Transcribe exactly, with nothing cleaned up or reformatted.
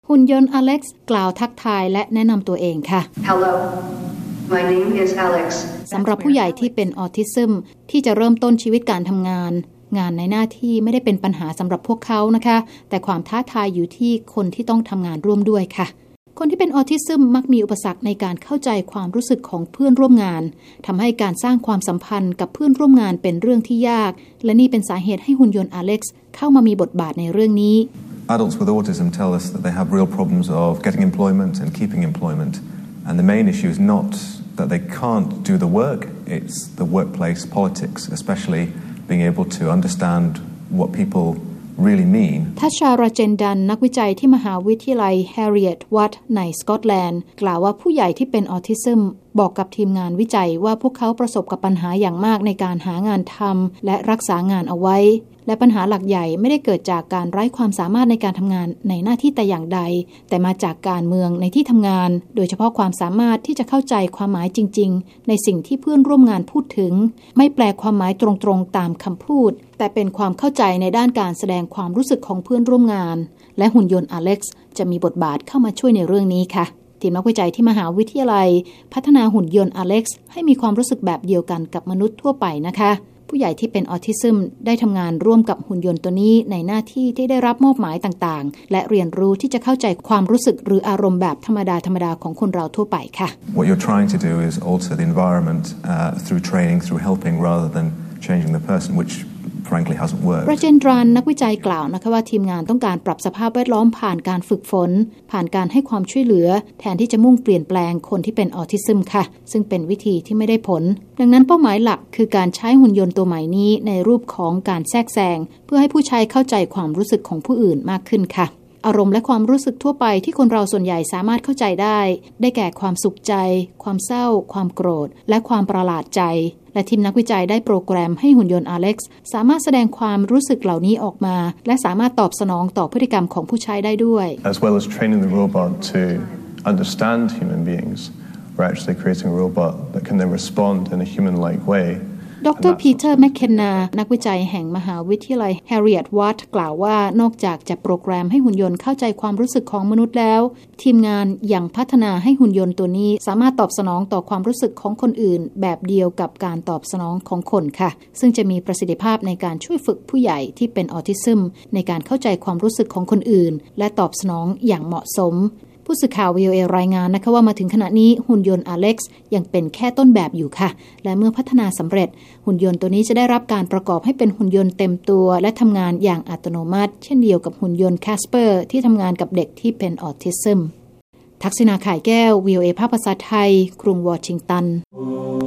หุ่นยนต์อเล็กซ์กล่าวทักทายและแนะนำตัวเองค่ะ Hello my name is Alex สำหรับผู้ใหญ่ที่เป็นออทิซึมที่จะเริ่มต้นชีวิตการทำงานงานในหน้าที่ไม่ได้เป็นปัญหาสำหรับพวกเขานะคะแต่ความท้าทายอยู่ที่คนที่ต้องทำงานร่วมด้วยค่ะคนที่เป็นออทิซึมมักมีอุปสรรคในการเข้าใจความรู้สึกของเพื่อนร่วมงานทำให้การสร้างความสัมพันธ์กับเพื่อนร่วมงานเป็นเรื่องที่ยากและนี่เป็นสาเหตุให้หุ่นยนต์อเล็กซ์เข้ามามีบทบาทในเรื่องนี้ Adults with autism tell us that they have real problems of getting employment and keeping employment and the main issue is not that they can't do the work it's the workplace politics especially being able to understand what people really mean ทัชชาราเจนดันนักวิจัยที่มหาวิทยาลัย Heriot Watt ในสกอตแลนด์กล่าวว่าผู้ใหญ่ที่เป็นออทิซึมบอกกับทีมงานวิจัยว่าพวกเขาประสบกับปัญหาอย่างมากในการหางานทำและรักษางานเอาไว้และปัญหาหลักใหญ่ไม่ได้เกิดจากการไร้ความสามารถในการทำงานในหน้าที่แต่อย่างใดแต่มาจากการเมืองในที่ทำงานโดยเฉพาะความสามารถที่จะเข้าใจความหมายจริงๆในสิ่งที่เพื่อนร่วมงานพูดถึงไม่แปลความหมายตรงๆตามคำพูดแต่เป็นความเข้าใจในด้านการแสดงความรู้สึกของเพื่อนร่วมงานและหุ่นยนต์อเล็กซ์จะมีบทบาทเข้ามาช่วยในเรื่องนี้ค่ะทีมนักวิจัยที่มหาวิทยาลัยพัฒนาหุ่นยนต์อเล็กซ์ให้มีความรู้สึกแบบเดียวกันกับมนุษย์ทั่วไปนะคะผู้ใหญ่ที่เป็นออทิซึมได้ทำงานร่วมกับหุ่นยนต์ตัวนี้ในหน้าที่ที่ได้รับมอบหมายต่างๆและเรียนรู้ที่จะเข้าใจความรู้สึกหรืออารมณ์แบบธรรมดาธรรมดาของคนเราทั่วไปค่ะ What you're trying to do is alter the environment uh, through training through helping rather than changing the person which frankly hasn't worked ราเจนดรานนักวิจัยกล่าวนะคะว่าทีมงานต้องการปรับสภาพแวดล้อมผ่านการฝึกฝนผ่านการให้ความช่วยเหลือแทนที่จะมุ่งเปลี่ยนแปลงคนที่เป็นออทิซึมค่ะซึ่งเป็นวิธีที่ไม่ได้ผลดังนั้นเป้าหมายหลักคือการใช้หุ่นยนต์ตัวใหม่นี้ในรูปของการแทรกแซงเพื่อให้ผู้ใช้เข้าใจความรู้สึกของผู้อื่นมากขึ้นค่ะอารมณ์และความรู้สึกทั่วไปที่คนเราส่วนใหญ่สามารถเข้าใจได้ได้แก่ความสุขใจความเศร้าความโกรธและความประหลาดใจและทีมนักวิจัยได้โปรแกรมให้หุ่นยนต์อเล็กซ์สามารถแสดงความรู้สึกเหล่านี้ออกมาและสามารถตอบสนองต่อพฤติกรรมของผู้ใช้ได้ด้วย As well as training the robot to understand human beings we're actually creating a robot that can then respond in a human-like way ดรพีเตอร์แมคเคนนานักวิจัยแห่งมหาวิทยาลัย Heriot Watt กล่าวว่านอกจากจะโปรแกรมให้หุ่นยนต์เข้าใจความรู้สึกของมนุษย์แล้วทีมงานยังพัฒนาให้หุ่นยนต์ตัวนี้สามารถตอบสนองต่อความรู้สึกของคนอื่นแบบเดียวกับการตอบสนองของคนค่ะซึ่งจะมีประสิทธิภาพในการช่วยฝึกผู้ใหญ่ที่เป็นออทิซึมในการเข้าใจความรู้สึกของคนอื่นและตอบสนองอย่างเหมาะสมผู้สื่อข่าว วี โอ เอ รายงานนะคะว่ามาถึงขณะนี้หุ่นยนต์อเล็กซ์ยังเป็นแค่ต้นแบบอยู่ค่ะและเมื่อพัฒนาสำเร็จหุ่นยนต์ตัวนี้จะได้รับการประกอบให้เป็นหุ่นยนต์เต็มตัวและทำงานอย่างอัตโนมัติเช่นเดียวกับหุ่นยนต์ Casper ที่ทำงานกับเด็กที่เป็นออทิซึมทักษิณา ข่ายแก้ว วี โอ เอ ภาคภาษาไทยกรุงวอชิงตัน